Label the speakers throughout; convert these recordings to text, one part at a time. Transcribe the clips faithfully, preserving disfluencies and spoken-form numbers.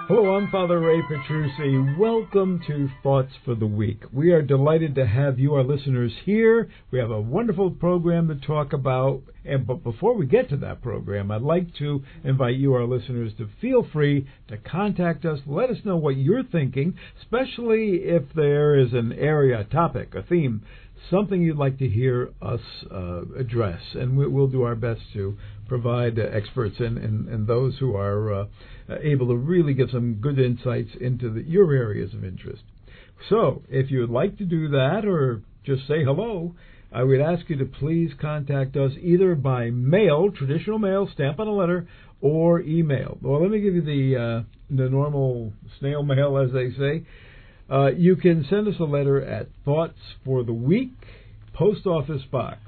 Speaker 1: Hello, I'm Father Ray Petrucci. Welcome to Thoughts for the Week. We are delighted to have you, our listeners, here. We have a wonderful program to talk about. And but before we get to that program, I'd like to invite you, our listeners, to feel free to contact us. Let us know what you're thinking, especially if there is an area, a topic, a theme, something you'd like to hear us uh, address. And we, we'll do our best to provide uh, experts and, and, and those who are uh, able to really give some good insights into the, your areas of interest. So, if you would like to do that or just say hello, I would ask you to please contact us either by mail, traditional mail, stamp on a letter, or email. Well, let me give you the uh, the normal snail mail, as they say. Uh, you can send us a letter at Thoughts for the Week, Post Office Box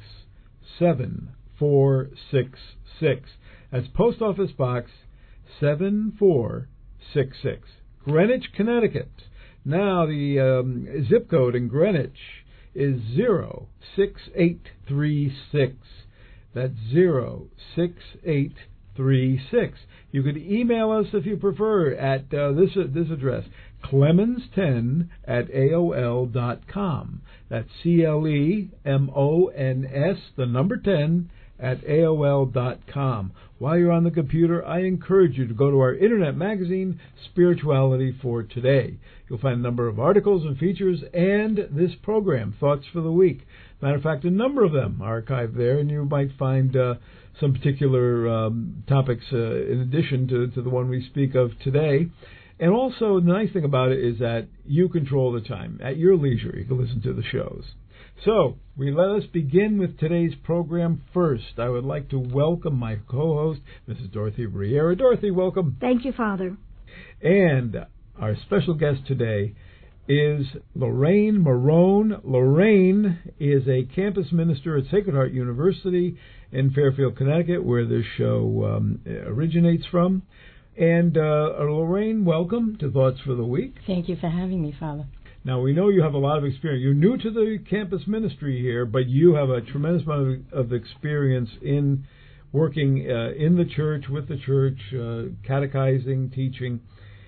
Speaker 1: seven four six six. That's Post Office Box seven four six six, Greenwich, Connecticut. Now, the um, zip code in Greenwich is zero six eight three six. That's zero six eight three six. You could email us if you prefer at uh, this uh, this address, clemens ten at A O L dot com. That's C L E M O N S, the number ten, at A O L dot com. While you're on the computer, I encourage you to go to our internet magazine, Spirituality for Today. You'll find a number of articles and features and this program, Thoughts for the Week. Matter of fact, a number of them are archived there, and you might find uh, some particular um, topics uh, in addition to, to the one we speak of today. And also, the nice thing about it is that you control the time. At your leisure, you can listen to the shows. So, we let us begin with today's program. First, I would like to welcome my co-host, Missus Dorothy Briera. Dorothy, welcome.
Speaker 2: Thank you, Father.
Speaker 1: And our special guest today is Lorraine Marone. Lorraine is a campus minister at Sacred Heart University in Fairfield, Connecticut, where this show um, originates from. And uh, Lorraine, welcome to Thoughts for the Week.
Speaker 3: Thank you for having me, Father.
Speaker 1: Now, we know you have a lot of experience. You're new to the campus ministry here, but you have a tremendous amount of, of experience in working uh, in the church, with the church, uh, catechizing, teaching.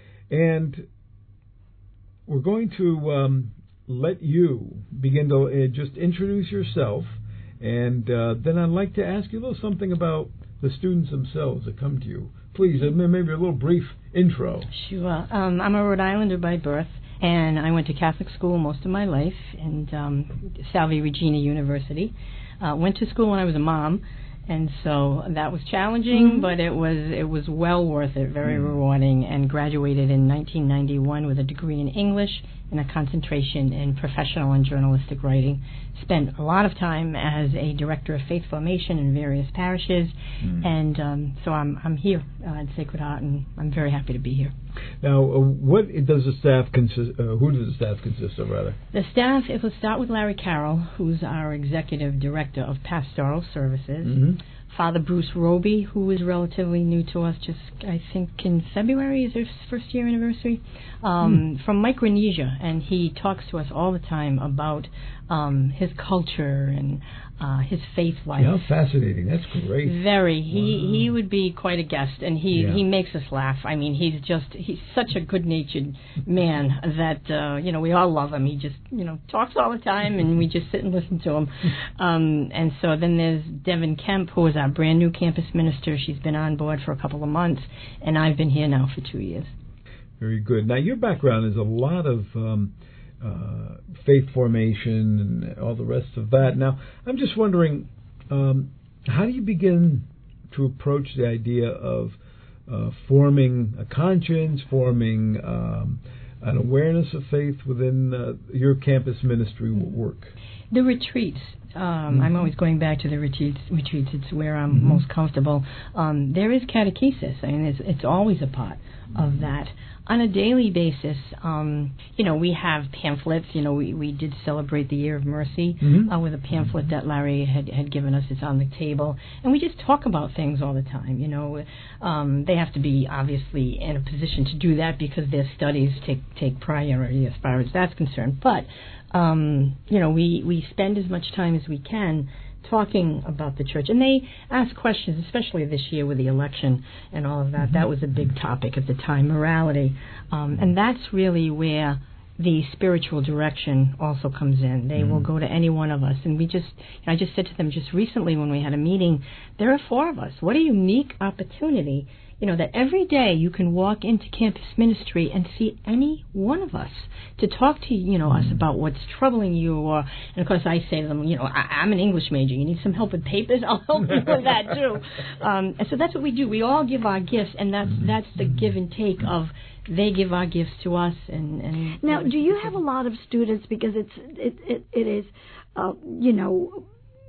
Speaker 1: And we're going to um, let you begin to uh, just introduce yourself, and uh, then I'd like to ask you a little something about the students themselves that come to you. Please, uh, maybe a little brief intro.
Speaker 3: Sure. Um, I'm a Rhode Islander by birth, and I went to Catholic school most of my life, and um, Salve Regina University. Uh, went to school when I was a mom, and so that was challenging, mm-hmm. but it was it was well worth it, very mm-hmm. rewarding, and graduated in nineteen ninety-one with a degree in English and a concentration in professional and journalistic writing. Spent a lot of time as a director of faith formation in various parishes, mm-hmm. and um, so I'm I'm here uh, at Sacred Heart, and I'm very happy to be here.
Speaker 1: Now, uh, what does the staff consist? Uh, who does the staff consist of, rather?
Speaker 3: The staff, it will start with Larry Carroll, who's our executive director of pastoral services. Mm-hmm. Father Bruce Roby, who is relatively new to us, just I think in February is their first year anniversary, um, mm. from Micronesia, and he talks to us all the time about um, his culture and uh, his faith life.
Speaker 1: Yeah, fascinating. That's great.
Speaker 3: Very. He wow. he would be quite a guest, and he, yeah. he makes us laugh. I mean, he's just he's such a good-natured man that uh, you know we all love him. He just you know talks all the time, and we just sit and listen to him. Um, and so then there's Devin Kemp, who is our brand new campus minister. She's been on board for a couple of months, and I've been here now for two years.
Speaker 1: Very good. Now, your background is a lot of um, uh, faith formation and all the rest of that. Now, I'm just wondering, um, how do you begin to approach the idea of uh, forming a conscience, forming um, an awareness of faith within uh, your campus ministry work?
Speaker 3: The retreats. Um, mm-hmm. I'm always going back to the retreats. Retreats. It's where I'm mm-hmm. most comfortable. Um, there is catechesis. I mean, it's, it's always a part of that. On a daily basis, um, you know, we have pamphlets. You know, we, we did celebrate the Year of Mercy mm-hmm. uh, with a pamphlet that Larry had, had given us. It's on the table. And we just talk about things all the time. You know, um, they have to be obviously in a position to do that because their studies take, take priority as far as that's concerned. But Um, you know, we, we spend as much time as we can talking about the church. And they ask questions, especially this year with the election and all of that. Mm-hmm. That was a big topic at the time, morality. Um, and that's really where the spiritual direction also comes in. They mm-hmm. will go to any one of us. And we just, I just said to them just recently when we had a meeting, there are four of us. What a unique opportunity, you know, that every day you can walk into campus ministry and see any one of us to talk to, you know, us about what's troubling you. Or, and of course, I say to them, you know, I, I'm an English major. You need some help with papers? I'll help you with that too. Um, and so that's what we do. We all give our gifts, and that's that's the give and take of they give our gifts to us. And, and
Speaker 2: now, do you have a lot of students, because it's it it, it is, uh, you know,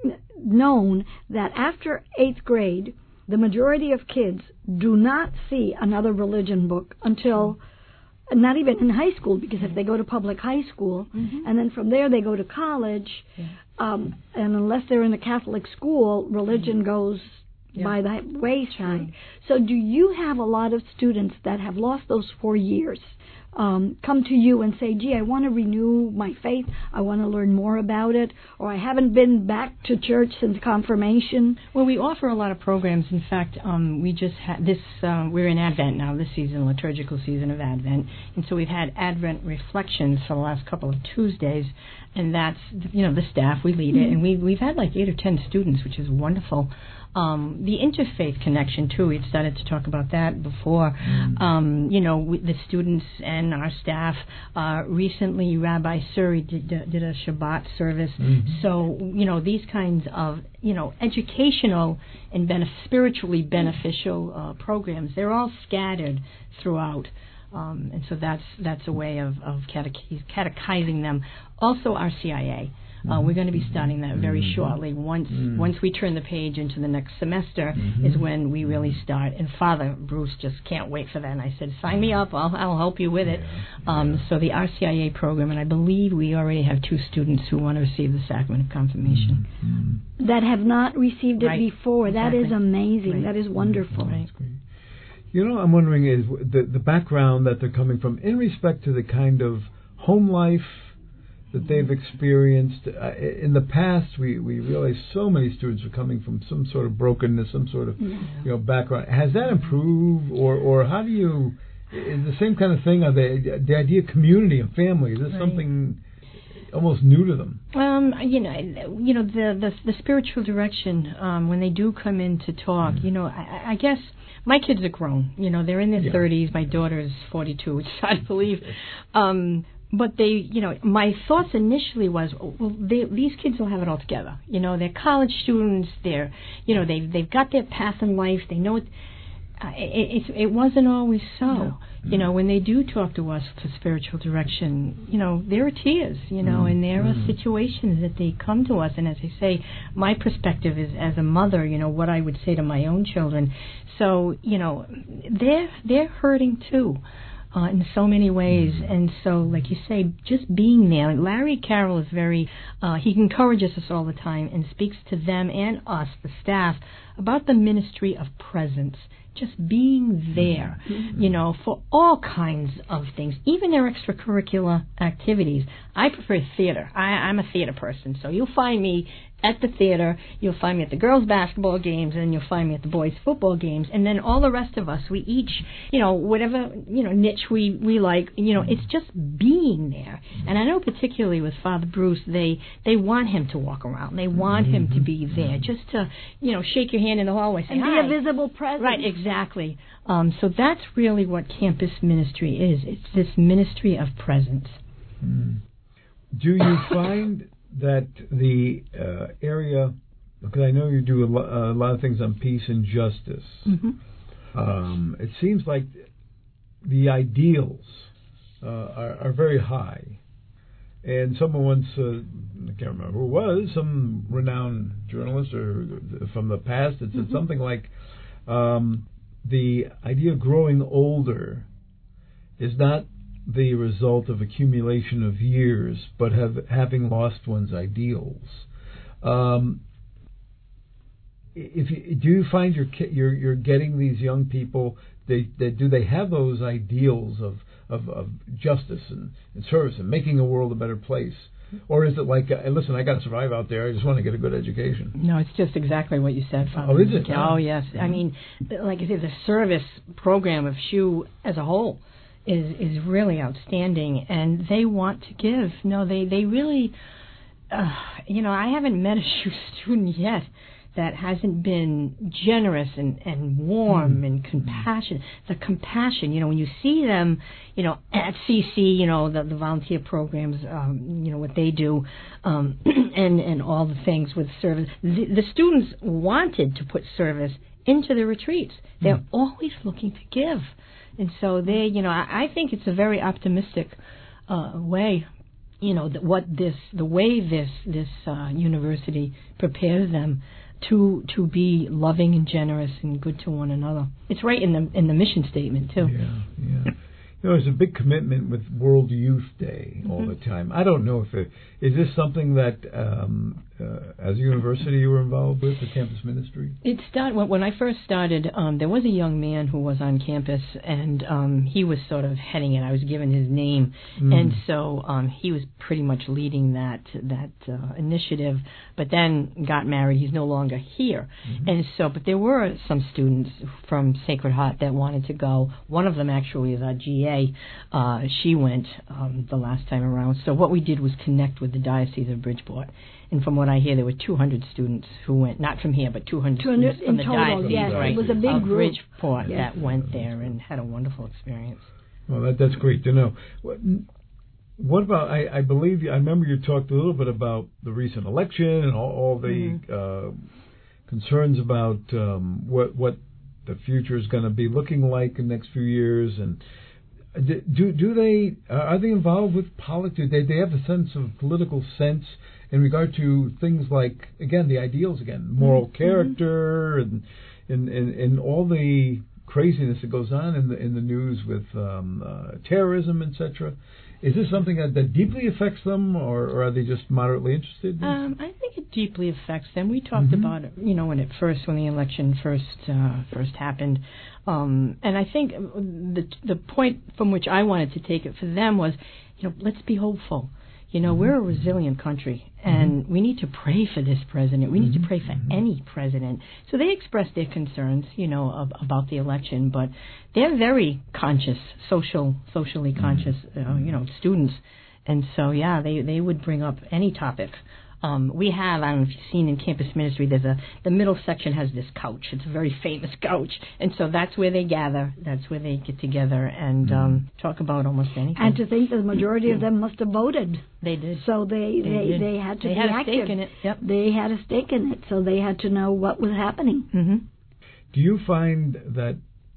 Speaker 2: known that after eighth grade, the majority of kids do not see another religion book until, not even in high school, because if they go to public high school, mm-hmm. and then from there they go to college, yeah. um, and unless they're in a Catholic school, religion mm-hmm. goes yeah. by the wayside. Right. So do you have a lot of students that have lost those four years um, come to you and say, gee, I want to renew my faith, I want to learn more about it, or I haven't been back to church since confirmation?
Speaker 3: Well, we offer a lot of programs. In fact, um, we just had this, um, we're in Advent now, this season, liturgical season of Advent, and so we've had Advent reflections for the last couple of Tuesdays, and that's, you know, the staff, we lead it, and we, we've had like eight or ten students, which is wonderful. Um, the interfaith connection, too, we've started to talk about that before. Mm-hmm. Um, you know, we, the students and our staff, uh, recently Rabbi Suri did, did a Shabbat service. Mm-hmm. So, you know, these kinds of, you know, educational and benef- spiritually beneficial uh, programs, they're all scattered throughout. Um, and so that's that's a way of, of catech- catechizing them. Also, our C I A. Uh, we're going to be starting that very mm-hmm. shortly. Once mm-hmm. once we turn the page into the next semester mm-hmm. is when we really start. And Father Bruce just can't wait for that. And I said, sign me up. I'll I'll help you with it. Yeah. Um, yeah. So the R C I A program, and I believe we already have two students who want to receive the sacrament of confirmation.
Speaker 2: Mm-hmm. That have not received it
Speaker 3: right.
Speaker 2: before.
Speaker 3: Exactly.
Speaker 2: That is amazing.
Speaker 3: Right.
Speaker 2: That is wonderful.
Speaker 3: Right.
Speaker 1: You know, I'm wondering is the the background that they're coming from in respect to the kind of home life that they've experienced. Uh, in the past, we, we realized so many students are coming from some sort of brokenness, some sort of yeah. you know background. Has that improved, or or how do you? Is the same kind of thing? Are they the idea of community and family? Is this right. something almost new to them?
Speaker 3: Um, you know, you know the the, the spiritual direction um, when they do come in to talk. Mm. You know, I, I guess. My kids are grown. You know, they're in their yeah. thirties. My daughter is forty-two, which is hard to believe. Um, but they, you know, my thoughts initially was, well, they, these kids will have it all together. You know, they're college students. They're, you know, they've they've got their path in life. They know it. Uh, it, it, it wasn't always so. No. You know, when they do talk to us for spiritual direction, you know, there are tears, you know, mm. and there mm. are situations that they come to us. And as I say, my perspective is as a mother, you know, what I would say to my own children. So, you know, they're, they're hurting too. Uh, in so many ways, and so, like you say, just being there. Larry Carroll is very, uh, he encourages us all the time and speaks to them and us, the staff, about the ministry of presence. Just being there, mm-hmm. you know, for all kinds of things, even their extracurricular activities. I prefer theater. I, I'm a theater person, so you'll find me at the theater, you'll find me at the girls' basketball games, and you'll find me at the boys' football games, and then all the rest of us, we each, you know, whatever, you know, niche we, we like, you know, it's just being there. And I know particularly with Father Bruce, they, they want him to walk around. They want him to be there, just to, you know, shake your hand in the hallway, say
Speaker 2: and
Speaker 3: hi.
Speaker 2: And be a visible presence.
Speaker 3: Right, exactly. Um, so that's really what campus ministry is. It's this ministry of presence.
Speaker 1: Mm. Do you find that the uh, area, because I know you do a, lo- a lot of things on peace and justice, mm-hmm. um, it seems like the ideals uh, are, are very high. And someone once, uh, I can't remember who it was, some renowned journalist or from the past, it said mm-hmm. something like, um, the idea of growing older is not the result of accumulation of years, but have, having lost one's ideals. Um, if you, do you find you're, you're you're getting these young people? They, they do they have those ideals of, of, of justice and, and service and making the world a better place? Or is it like, uh, listen, I got to survive out there, I just want to get a good education?
Speaker 3: No, it's just exactly what you said, Father.
Speaker 1: Oh, is it?
Speaker 3: Oh, yes. Mm-hmm. I mean, like I said, the service program of S H U as a whole is is really outstanding, and they want to give. No, they, they really, uh, you know, I haven't met a S H U student yet that hasn't been generous and, and warm mm. and compassionate. The compassion, you know, when you see them, you know, at C C, you know, the, the volunteer programs, um, you know, what they do, um, and, and all the things with service. The, the students wanted to put service into the retreats. They're mm. always looking to give. And so they, you know, I, I think it's a very optimistic uh, way, you know, that what this, the way this, this uh, university prepares them to to be loving and generous and good to one another. It's right in the in the mission statement too.
Speaker 1: Yeah, yeah. You know, there's a big commitment with World Youth Day mm-hmm. all the time. I don't know if it is this something that um, uh, as a university you were involved with, the campus ministry.
Speaker 3: It started when, when I first started. Um, there was a young man who was on campus, and um, he was sort of heading it. I was given his name, mm. and so um, he was pretty much leading that that uh, initiative. But then got married. He's no longer here, mm-hmm. and so. But there were some students from Sacred Heart that wanted to go. One of them actually is our G A. Uh, she went um, the last time around. So what we did was connect with the Diocese of Bridgeport. And from what I hear, there were two hundred students who went, not from here, but two hundred, two hundred students from the
Speaker 2: total,
Speaker 3: Diocese,
Speaker 2: yes,
Speaker 3: right,
Speaker 2: it was a big
Speaker 3: of
Speaker 2: group.
Speaker 3: Bridgeport
Speaker 2: yes.
Speaker 3: that went there and had a wonderful experience.
Speaker 1: Well, that, that's great to know. What, what about, I, I believe, I remember you talked a little bit about the recent election and all, all the mm-hmm. uh, concerns about um, what what the future is going to be looking like in the next few years, and Do do they uh, are they involved with politics? Do they they have a sense of political sense in regard to things like, again, the ideals, again, moral mm-hmm. character, and and, and and all the craziness that goes on in the in the news with um, uh, terrorism, et cetera. Is this something that, that deeply affects them, or, or are they just moderately interested in
Speaker 3: um, I think it deeply affects them. We talked mm-hmm. about it, you know, when it first, when the election first uh, first happened, um, and I think the the point from which I wanted to take it for them was, you know, let's be hopeful. You know, mm-hmm. we're a resilient country, and mm-hmm. we need to pray for this president. We need mm-hmm. to pray for mm-hmm. any president. So they expressed their concerns, you know, ab- about the election, but they're very conscious, social, socially conscious, uh, you know, students. And so, yeah, they, they would bring up any topic. Um, we have, I don't know if you've seen in campus ministry, there's a, the middle section has this couch. It's a very famous couch. And so that's where they gather. That's where they get together and um, talk about almost anything.
Speaker 2: And to think that the majority of them must have voted.
Speaker 3: They did.
Speaker 2: So they,
Speaker 3: they,
Speaker 2: they, they had to
Speaker 3: they
Speaker 2: be
Speaker 3: had
Speaker 2: active.
Speaker 3: a stake in it. Yep.
Speaker 2: They had a stake in it, so they had to know what was happening.
Speaker 3: Mm-hmm.
Speaker 1: Do you find that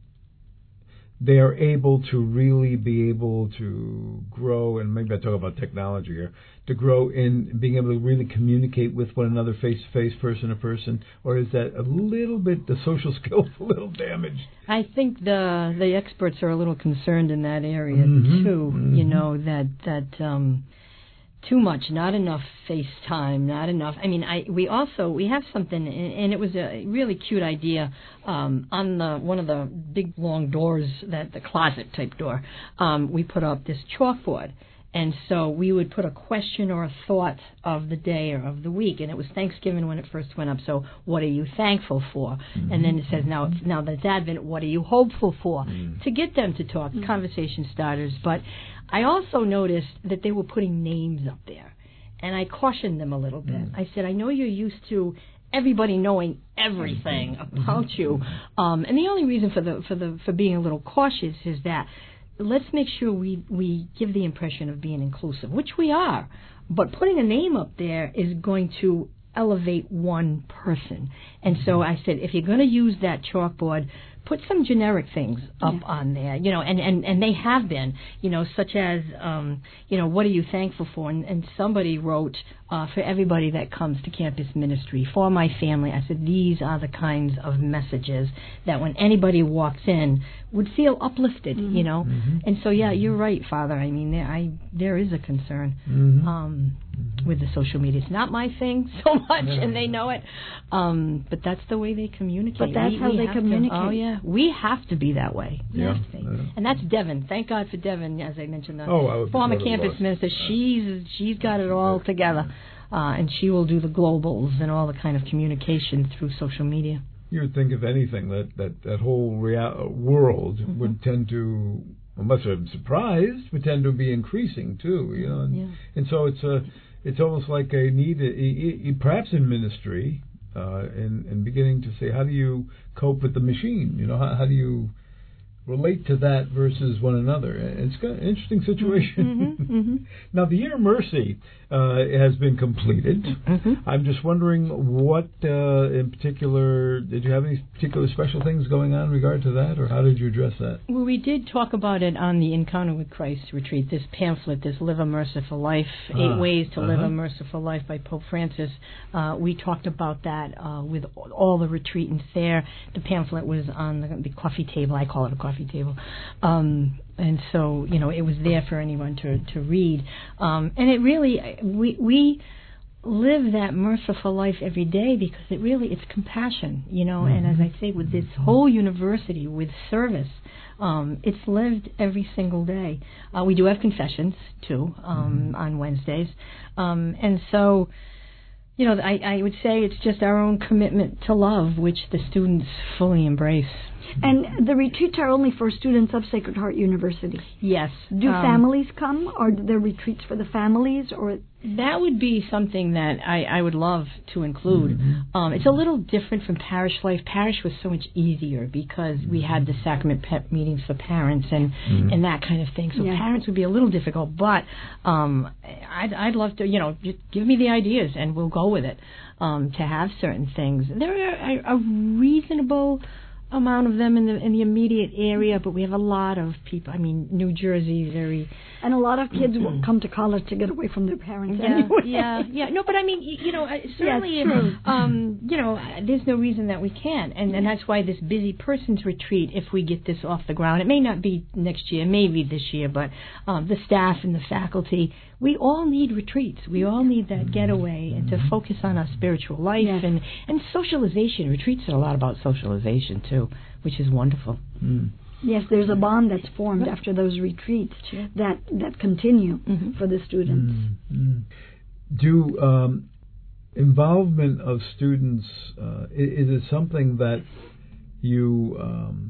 Speaker 1: they are able to really be able to grow, and maybe I talk about technology here, to grow in being able to really communicate with one another face-to-face, person-to-person, or is that a little bit, the social skills a little damaged?
Speaker 3: I think the the experts are a little concerned in that area,
Speaker 1: mm-hmm.
Speaker 3: too,
Speaker 1: mm-hmm.
Speaker 3: you know, that, that um, too much, not enough FaceTime, not enough. I mean, I we also, we have something, and, and it was a really cute idea um, on the one of the big, long doors, that the closet-type door. Um, we put up this chalkboard. And so we would put a question or a thought of the day or of the week, and it was Thanksgiving when it first went up. So, what are you thankful for? Mm-hmm. And then it says, now, now that it's Advent, what are you hopeful for? Mm-hmm. To get them to talk, mm-hmm. conversation starters. But I also noticed that they were putting names up there, and I cautioned them a little bit. Mm-hmm. I said, I know you're used to everybody knowing everything mm-hmm. about you, um, and the only reason for the for the for being a little cautious is that. Let's make sure we, we give the impression of being inclusive, which we are. But putting a name up there is going to elevate one person. And so I said, if you're going to use that chalkboard, put some generic things up yeah. on there, you know, and, and, and they have been, you know, such as, um, you know, what are you thankful for? And, and somebody wrote, uh, for everybody that comes to campus ministry, for my family, I said, these are the kinds of messages that when anybody walks in would feel uplifted, mm-hmm. you know.
Speaker 1: Mm-hmm.
Speaker 3: And so, yeah, you're right, Father. I mean, there, I, there is a concern.
Speaker 1: Mm-hmm.
Speaker 3: Um,
Speaker 1: mm-hmm.
Speaker 3: with the social media. It's not my thing so much, yeah. and they know it. Um, but that's the way they communicate.
Speaker 2: But that's
Speaker 3: we,
Speaker 2: how
Speaker 3: we
Speaker 2: they communicate.
Speaker 3: To, oh, yeah. We have to be that way. We
Speaker 1: yeah.
Speaker 3: have to be. Yeah. And that's Devin. Thank God for Devin, as I mentioned, the
Speaker 1: oh,
Speaker 3: former campus minister. She's she's got it all together. Uh, and she will do the globals and all the kind of communication through social media.
Speaker 1: You would think, if anything, that that, that whole real, world mm-hmm. would tend to, unless I'm surprised, would tend to be increasing too. You know, and,
Speaker 3: yeah.
Speaker 1: and so it's a, it's almost like a need, a, a, a, perhaps in ministry, uh, and, and beginning to say, how do you cope with the machine? You know, how, how do you relate to that versus one another? It's got an interesting situation.
Speaker 3: Mm-hmm, mm-hmm.
Speaker 1: Now, the Year of Mercy uh, has been completed.
Speaker 3: Mm-hmm.
Speaker 1: I'm just wondering what, uh, in particular, did you have any particular special things going on in regard to that, or how did you address that?
Speaker 3: Well, we did talk about it on the Encounter with Christ retreat, this pamphlet, this Live a Merciful Life,
Speaker 1: ah,
Speaker 3: Eight Ways to
Speaker 1: uh-huh.
Speaker 3: Live a Merciful Life by Pope Francis. Uh, we talked about that uh, with all the retreatants there. The pamphlet was on the, the coffee table. I call it a coffee table. Um, and so, you know, it was there for anyone to, to read. Um, and it really, we we live that merciful life every day because it really, it's compassion, you know. Mm-hmm. And as I say, with this whole university, with service, um, it's lived every single day. Uh, we do have confessions, too, um, mm-hmm. on Wednesdays. Um, and so, you know, I, I would say it's just our own commitment to love, which the students fully embrace.
Speaker 2: And the retreats are only for students of Sacred Heart University?
Speaker 3: Yes.
Speaker 2: Do
Speaker 3: um,
Speaker 2: families come, or are there retreats for the families? Or
Speaker 3: that would be something that I, I would love to include. Mm-hmm. Um, it's a little different from parish life. Parish was so much easier because we had the sacrament pep meetings for parents and, mm-hmm. and that kind of thing. So yeah. parents would be a little difficult, but um, I'd, I'd love to, you know, just give me the ideas and we'll go with it um, to have certain things. There are a, a reasonable amount of them in the in the immediate area, but we have a lot of people. I mean, New Jersey, very,
Speaker 2: and a lot of kids will come to college to get away from their parents.
Speaker 3: Yeah,
Speaker 2: anyway.
Speaker 3: yeah, yeah. No, but I mean, you know, certainly,
Speaker 2: yeah, true.
Speaker 3: um, you know, there's no reason that we can't, and and that's why this busy person's retreat, if we get this off the ground, it may not be next year, maybe this year, but um, the staff and the faculty, we all need retreats. We all need that getaway and to focus on our spiritual life
Speaker 2: yes.
Speaker 3: and, and socialization. Retreats are a lot about socialization, too, which is wonderful.
Speaker 1: Mm.
Speaker 2: Yes, there's a bond that's formed after those retreats
Speaker 3: sure.
Speaker 2: that, that continue mm-hmm. for the students.
Speaker 1: Mm-hmm. Do um, involvement of students, uh, is, is it something that you um,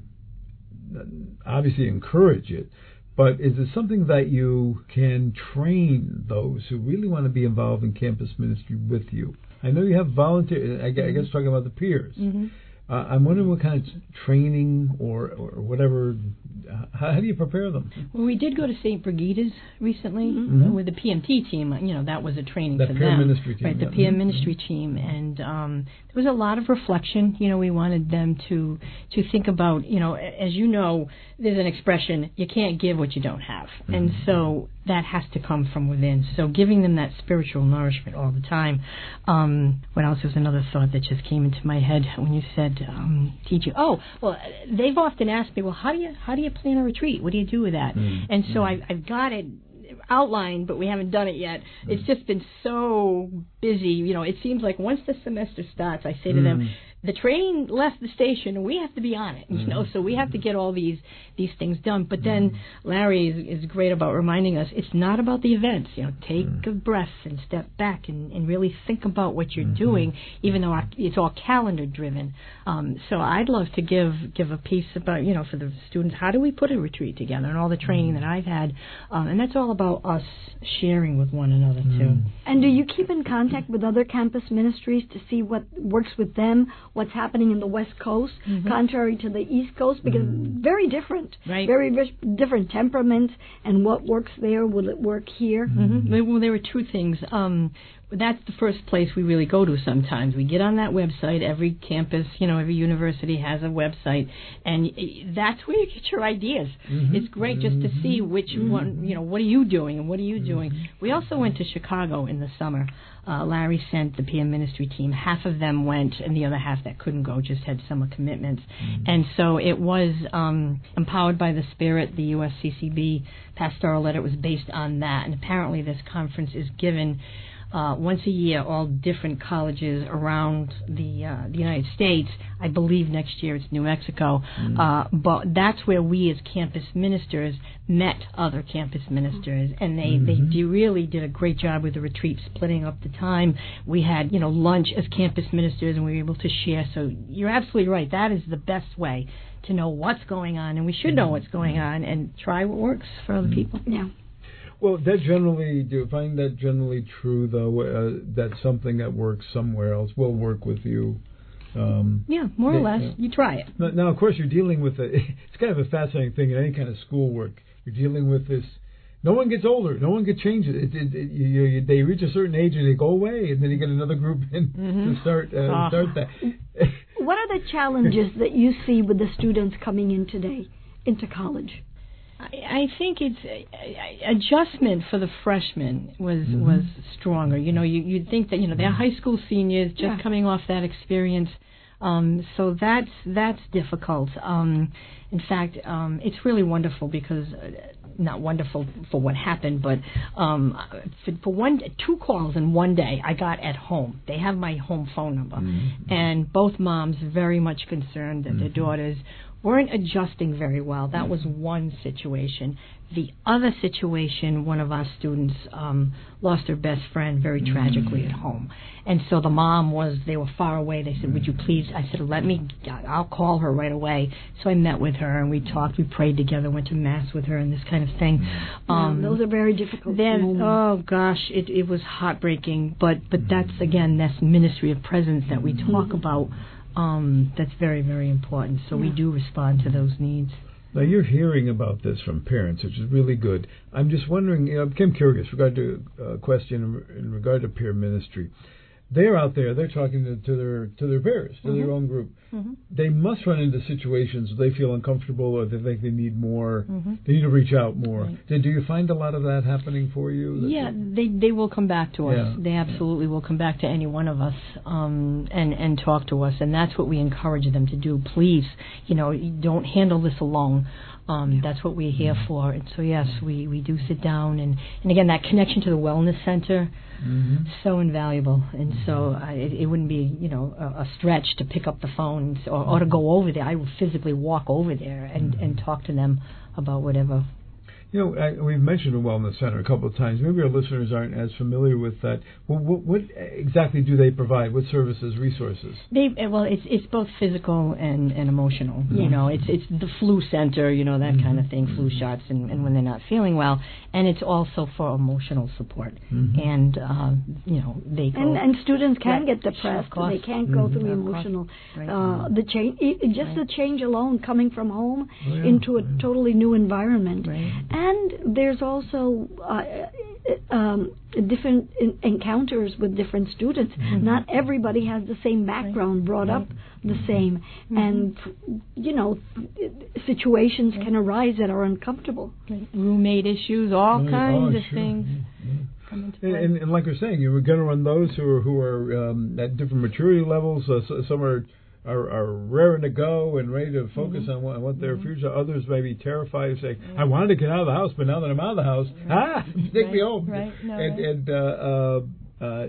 Speaker 1: obviously encourage it, but is it something that you can train those who really want to be involved in campus ministry with you? I know you have volunteer, I guess, I guess talking about the peers.
Speaker 3: Mm-hmm.
Speaker 1: Uh, I'm wondering what kind of training or, or whatever, how, how do you prepare them?
Speaker 3: Well, we did go to Saint Brigida's recently
Speaker 2: mm-hmm.
Speaker 3: with the P M T team. You know, that was a training
Speaker 1: that
Speaker 3: for
Speaker 1: peer
Speaker 3: them.
Speaker 1: Ministry team.
Speaker 3: Right, the
Speaker 1: yeah.
Speaker 3: P M ministry team. And um, there was a lot of reflection. You know, we wanted them to, to think about, you know, as you know, there's an expression, you can't give what you don't have. Mm-hmm. And so that has to come from within. So giving them that spiritual nourishment all the time. Um, what else was another thought that just came into my head when you said um, teaching? Oh, well, they've often asked me, well, how do you how do you plan a retreat? What do you do with that? Mm-hmm. And so I, I've got it outlined, but we haven't done it yet. Mm-hmm. It's just been so busy. You know, it seems like once the semester starts, I say to mm-hmm. them, the train left the station, and we have to be on it, you mm-hmm. know, so we have to get all these these things done. But then mm-hmm. Larry is, is great about reminding us it's not about the events. You know, take mm-hmm. a breath and step back and, and really think about what you're mm-hmm. doing, even though it's all calendar driven. Um, so I'd love to give give a piece about, you know, for the students, how do we put a retreat together and all the training mm-hmm. that I've had. Um, and that's all about us sharing with one another, too.
Speaker 2: Mm-hmm. And do you keep in contact with other campus ministries to see what works with them, what's happening in the West Coast, mm-hmm. contrary to the East Coast, because mm-hmm. very different,
Speaker 3: right.
Speaker 2: very rich, different temperaments, and what works there, will it work here?
Speaker 3: Mm-hmm. Well, there are two things. Um, that's the first place we really go to sometimes. We get on that website. Every campus, you know, every university has a website, and that's where you get your ideas. Mm-hmm. It's great just to see which mm-hmm. one, you know, what are you doing and what are you doing. Mm-hmm. We also went to Chicago in the summer. Uh, Larry sent the P M ministry team. Half of them went, and the other half that couldn't go just had summer commitments. Mm-hmm. And so it was um, empowered by the Spirit. The U S C C B pastoral letter was based on that. And apparently this conference is given uh, once a year, all different colleges around the uh, the United States. I believe next year it's New Mexico. Mm. Uh, but that's where we as campus ministers met other campus ministers, and they, mm-hmm. they really did a great job with the retreat, splitting up the time. We had, you know, lunch as campus ministers, and we were able to share. So you're absolutely right. That is the best way to know what's going on, and we should know what's going on and try what works for other people.
Speaker 2: Yeah.
Speaker 1: Well, that generally, do you find that generally true, though, uh, that something that works somewhere else will work with you? Um,
Speaker 3: yeah, more or less.
Speaker 1: Yeah.
Speaker 3: You try it.
Speaker 1: Now, now, of course, you're dealing with a, it's kind of a fascinating thing in any kind of schoolwork. You're dealing with this. No one gets older. No one gets changed. It, it, it, you, you, they reach a certain age and they go away, and then you get another group in mm-hmm. to start uh, oh. start that.
Speaker 2: What are the challenges that you see with the students coming in today into college?
Speaker 3: I, I think it's uh, adjustment for the freshmen was mm-hmm. was stronger. You know, you you'd think that you know they're high school seniors just yeah. coming off that experience. Um, so that's that's difficult. Um, in fact, um, it's really wonderful because uh, not wonderful for what happened, but um, for, for one two calls in one day I got at home. They have my home phone number, mm-hmm. and both moms very much concerned that mm-hmm. their daughters weren't adjusting very well. That was one situation. The other situation, one of our students um, lost her best friend very tragically mm. at home. And so the mom was, they were far away. They said, would you please, I said, let me, I'll call her right away. So I met with her and we talked, we prayed together, went to Mass with her and this kind of thing.
Speaker 2: Um, yeah, those are very difficult
Speaker 3: then,
Speaker 2: moments.
Speaker 3: Oh gosh, it, it was heartbreaking. But, but that's, again, that's ministry of presence that we talk mm-hmm. about. Um, that's very, very important. So yeah. we do respond to those needs.
Speaker 1: Now, you're hearing about this from parents, which is really good. I'm just wondering, you know, I became curious regard to a question in regard to peer ministry. They're out there, they're talking to, to their to their peers, to mm-hmm. their own group. Mm-hmm. They must run into situations where they feel uncomfortable or they think they need more, mm-hmm. they need to reach out more. Right. Do you find a lot of that happening for you?
Speaker 3: Yeah, they they will come back to us. Yeah. They absolutely yeah. will come back to any one of us um, and, and talk to us, and that's what we encourage them to do. Please, you know, don't handle this alone. Um, that's what we're here for. And so, yes, we, we do sit down. And, and again, that connection to the Wellness Center, mm-hmm. so invaluable. And so I, it, it wouldn't be, you know, a, a stretch to pick up the phone or, or to go over there. I would physically walk over there and, mm-hmm. and talk to them about whatever.
Speaker 1: You know, I, we've mentioned the Wellness Center a couple of times. Maybe our listeners aren't as familiar with that. Well, what, what exactly do they provide? What services, resources?
Speaker 3: They well, it's it's both physical and, and emotional. Mm-hmm. You know, it's it's the flu center, you know, that mm-hmm. kind of thing, flu shots, and, and when they're not feeling well, and it's also for emotional support. Mm-hmm. And uh, you know, they go
Speaker 2: and, and students can
Speaker 3: right.
Speaker 2: get depressed.
Speaker 3: Sure,
Speaker 2: they can't go mm-hmm. through emotional. Right. Uh, the change, just right. the change alone, coming from home oh, yeah. into a yeah. totally new environment.
Speaker 3: Right.
Speaker 2: And there's also uh, um, different in- encounters with different students. Mm-hmm. Not everybody has the same background, right. brought right. up the same. Mm-hmm. And, you know, situations right. can arise that are uncomfortable.
Speaker 3: Right. Roommate issues, all right. kinds
Speaker 1: oh,
Speaker 3: of
Speaker 1: sure.
Speaker 3: things.
Speaker 1: Yeah. And, and, and like you're saying, you're going to run those who are, who are um, at different maturity levels. Uh, so, some are... Are, are raring to go and ready to focus mm-hmm. on what, what their mm-hmm. future. Others may be terrified of saying, I wanted to get out of the house, but now that I'm out of the house, right. ah, take
Speaker 3: right.
Speaker 1: me home.
Speaker 3: Right. No,
Speaker 1: and
Speaker 3: right.
Speaker 1: and uh, uh, uh,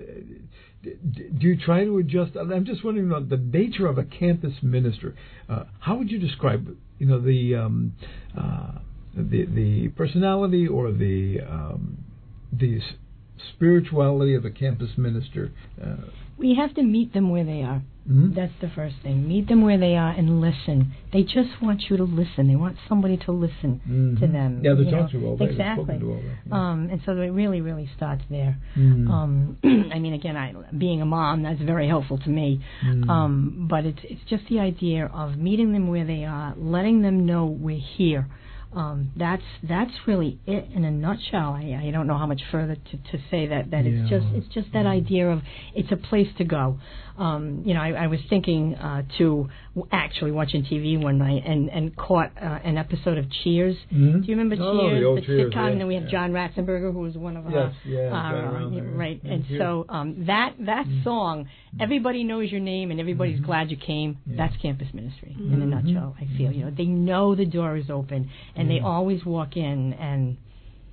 Speaker 1: do you try to adjust? I'm just wondering about the nature of a campus minister. Uh, how would you describe, you know, the um, uh, the the personality or the um, the spirituality of a campus minister? Uh,
Speaker 3: we have to meet them where they are.
Speaker 1: Mm-hmm.
Speaker 3: That's the first thing. Meet them where they are and listen. They just want you to listen. They want somebody to listen mm-hmm. to them.
Speaker 1: Yeah, they talk to you all day.
Speaker 3: Exactly.
Speaker 1: To all day. Yeah.
Speaker 3: Um, and so it really, really starts there.
Speaker 1: Mm-hmm.
Speaker 3: Um, I mean, again, I, being a mom, that's very helpful to me. Mm-hmm. Um, but it's it's just the idea of meeting them where they are, letting them know we're here. Um, that's that's really it in a nutshell. I, I don't know how much further to, to say that that
Speaker 1: yeah.
Speaker 3: it's just it's just that idea of it's a place to go. Um, you know, I, I was thinking uh, to actually watching T V one night and and caught uh, an episode of Cheers.
Speaker 1: Mm-hmm.
Speaker 3: Do you remember
Speaker 1: oh,
Speaker 3: Cheers,
Speaker 1: the, old
Speaker 3: the
Speaker 1: Cheers,
Speaker 3: sitcom?
Speaker 1: yeah,
Speaker 3: and then we had
Speaker 1: yeah.
Speaker 3: John Ratzenberger, who was one of
Speaker 1: yes,
Speaker 3: our
Speaker 1: yeah,
Speaker 3: uh, right.
Speaker 1: Yeah,
Speaker 3: and
Speaker 1: yeah.
Speaker 3: so um, that that mm-hmm. song, everybody knows your name and everybody's
Speaker 1: mm-hmm.
Speaker 3: glad you came. Yeah. That's campus ministry
Speaker 2: mm-hmm.
Speaker 3: in a nutshell. I feel you know they know the door is open and mm-hmm. they always walk in and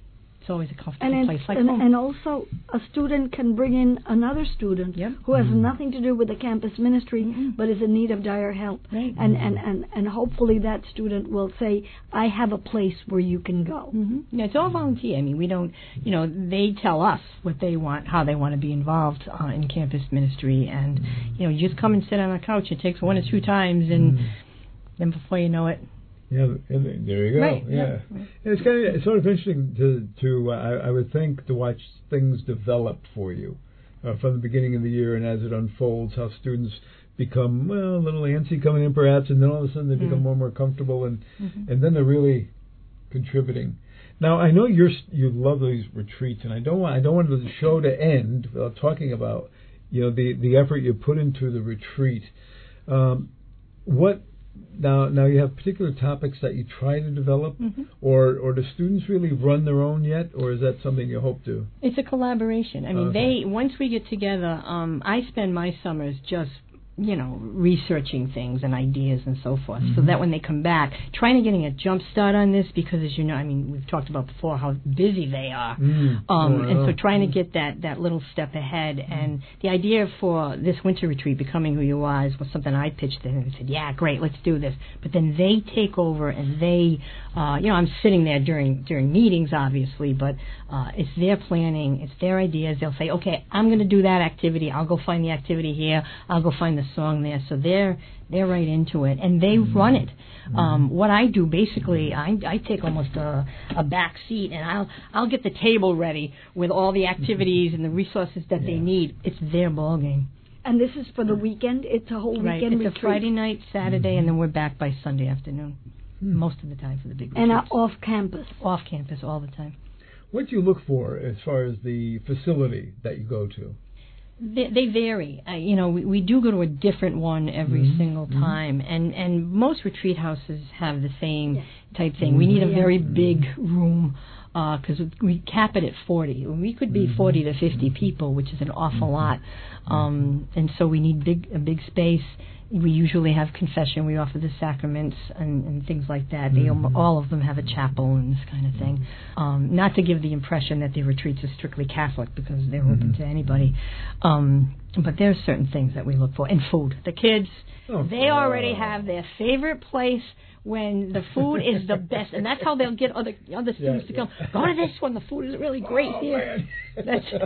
Speaker 3: it's always a comfortable
Speaker 2: and
Speaker 3: place like
Speaker 2: and,
Speaker 3: home.
Speaker 2: and also, a student can bring in another student
Speaker 3: Yep.
Speaker 2: who has
Speaker 1: Mm-hmm.
Speaker 2: nothing to do with the campus ministry,
Speaker 3: Mm-hmm.
Speaker 2: but is in need of dire help.
Speaker 3: Right.
Speaker 2: And, and, and, and hopefully that student will say, I have a place where you can go.
Speaker 3: Mm-hmm. Yeah, it's all volunteer. I mean, we don't, you know, they tell us what they want, how they want to be involved uh, in campus ministry, and you know, you just come and sit on a couch. It takes one or two times, and
Speaker 1: Mm.
Speaker 3: then before you know it.
Speaker 1: Yeah, and there you go.
Speaker 3: Right,
Speaker 1: Yeah,
Speaker 3: yeah, right.
Speaker 1: And it's kind of it's sort of interesting to to uh, I, I would think to watch things develop for you uh, from the beginning of the year and as it unfolds, how students become well a little antsy coming in perhaps, and then all of a sudden they become
Speaker 3: Mm.
Speaker 1: more and more comfortable, and
Speaker 3: Mm-hmm.
Speaker 1: and then they're really contributing. Now I know you're you love these retreats, and I don't want I don't want the show to end without talking about you know the the effort you put into the retreat. Um, what Now, now you have particular topics that you try to develop,
Speaker 3: Mm-hmm.
Speaker 1: or or do students really run their own yet, or is that something you hope to?
Speaker 3: It's a collaboration. I mean,
Speaker 1: Okay.
Speaker 3: they once we get together, um, I spend my summers just, you know, researching things and ideas and so forth, so
Speaker 1: Mhm.
Speaker 3: that when they come back, trying to getting a jump start on this, because as you know, I mean, we've talked about before how busy they are,
Speaker 1: Mm.
Speaker 3: um,
Speaker 1: Oh, I
Speaker 3: and so
Speaker 1: know.
Speaker 3: trying to get that that little step ahead. And the idea for this winter retreat, Becoming Who You Are, was something I pitched them, and they said, yeah, great, let's do this. But then they take over, and they, uh, you know, I'm sitting there during during meetings, obviously, but uh, it's their planning, it's their ideas. They'll say, okay, I'm going to do that activity. I'll go find the activity here. I'll go find the song there. So they're they're right into it, and they
Speaker 1: Mm-hmm.
Speaker 3: run it. Um, what I do basically, I, I take almost a, a back seat, and I'll I'll get the table ready with all the activities and the resources that they
Speaker 1: Yeah.
Speaker 3: need. It's their ball game.
Speaker 2: And this is for the weekend? It's a whole
Speaker 3: Right.
Speaker 2: weekend
Speaker 3: It's
Speaker 2: retreat.
Speaker 3: a Friday night, Saturday, and then we're back by Sunday afternoon.
Speaker 1: Hmm.
Speaker 3: Most of the time for the big
Speaker 2: And uh,
Speaker 3: retreats.
Speaker 2: off campus.
Speaker 3: Off campus all the time.
Speaker 1: What do you look for as far as the facility that you go to?
Speaker 3: They, they vary. Uh, you know, we, we do go to a different one every
Speaker 1: Mhm.
Speaker 3: single
Speaker 1: Mhm.
Speaker 3: time, and and most retreat houses have the same
Speaker 2: Yes.
Speaker 3: type thing. We need a
Speaker 2: Mhm.
Speaker 3: very
Speaker 1: Mhm.
Speaker 3: big room because we cap it at forty. We could be
Speaker 1: Mhm.
Speaker 3: forty to fifty people, which is an awful
Speaker 1: Mhm.
Speaker 3: lot, um, and so we need big a big space. We usually have confession. We offer the sacraments and, and things like that. They
Speaker 1: Mhm.
Speaker 3: all of them have a chapel and this kind of thing. Um, not to give the impression that the retreats are strictly Catholic, because they're open
Speaker 1: Mhm.
Speaker 3: to anybody. Um, but there's certain things that we look for. And food. The kids,
Speaker 1: Oh,
Speaker 3: they already
Speaker 1: wow.
Speaker 3: have their favorite place when the food is the best, and that's how they'll get other other students
Speaker 1: Yeah,
Speaker 3: to come.
Speaker 1: yeah.
Speaker 3: Go to this one. The food is really great
Speaker 1: Oh,
Speaker 3: here.
Speaker 1: man.
Speaker 3: That's-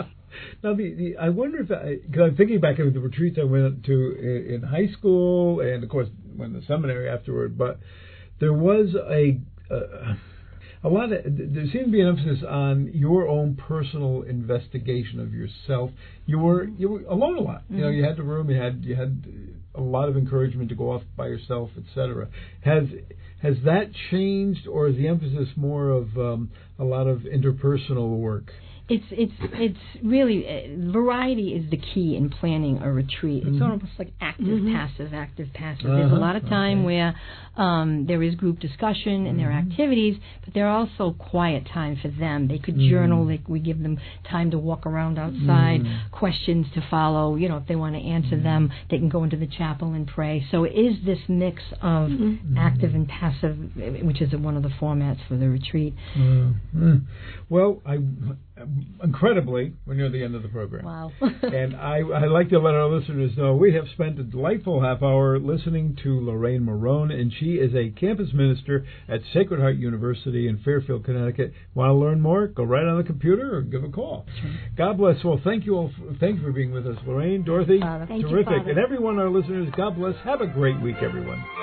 Speaker 1: Now, the, the I wonder if because I'm thinking back of the retreats I went to in, in high school, and of course went to the seminary afterward. But there was a uh, a lot of there seemed to be an emphasis on your own personal investigation of yourself. You were you were alone a lot.
Speaker 3: Mm-hmm.
Speaker 1: You know, you had the room. You had you had a lot of encouragement to go off by yourself, et cetera. Has has that changed, or is the emphasis more of um, a lot of interpersonal work?
Speaker 3: It's it's it's really uh, variety is the key in planning a retreat. It's
Speaker 1: Mhm.
Speaker 3: almost like active,
Speaker 2: Mhm.
Speaker 3: passive, active, passive. There's a
Speaker 1: Uh-huh.
Speaker 3: lot of time
Speaker 1: Okay.
Speaker 3: where um, there is group discussion and there are
Speaker 1: Mhm.
Speaker 3: activities, but there are also quiet time for them. They could
Speaker 1: Mhm.
Speaker 3: journal. They, we give them time to walk around outside,
Speaker 1: Mhm.
Speaker 3: questions to follow. You know, if they want to answer them, they can go into the chapel and pray. So it is this mix of
Speaker 2: Mhm.
Speaker 3: active and passive, which is one of the formats for the retreat.
Speaker 1: Uh, uh, well, I incredibly, we're near the end of the program.
Speaker 3: Wow.
Speaker 1: And I, I'd like to let our listeners know we have spent a delightful half hour listening to Lorraine Marone, and she is a campus minister at Sacred Heart University in Fairfield, Connecticut. Want to learn more? Go right on the computer or give a call. God bless. Well, thank you all. For, thank you for being with us, Lorraine, Dorothy.
Speaker 3: Father.
Speaker 2: Thank you,
Speaker 1: terrific.
Speaker 2: Father.
Speaker 1: And everyone, our listeners, God bless. Have a great week, everyone.